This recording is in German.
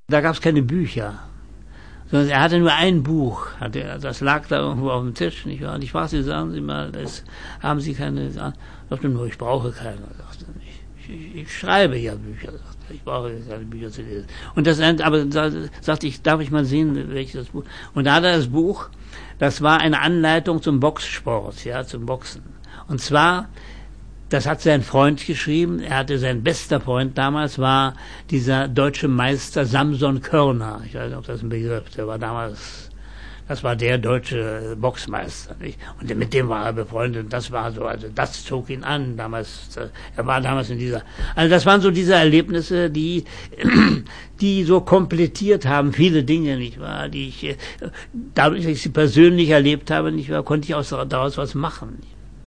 Da gab es keine Bücher. Sondern er hatte nur ein Buch. Das lag da irgendwo auf dem Tisch. Nicht wahr? Und ich fragte Sie, sagen Sie mal, haben Sie keine... Er sagte nur, ich brauche keine. Ich schreibe ja Bücher. Ich brauche keine Bücher zu lesen. Und aber da sagte ich, darf ich mal sehen, welches Buch. Und da hat er das Buch, das war eine Anleitung zum Boxsport, ja, zum Boxen. Und zwar, das hat sein Freund geschrieben, sein bester Freund damals war dieser deutsche Meister Samson Körner. Ich weiß nicht, ob das ein Begriff, der war damals, das war der deutsche Boxmeister, nicht? Und mit dem war er befreundet, das war so, also das zog ihn an, damals, er war damals in dieser, also das waren so diese Erlebnisse, die so komplettiert haben, viele Dinge, nicht wahr, die ich, dadurch, dass ich sie persönlich erlebt habe, nicht wahr, konnte ich daraus was machen.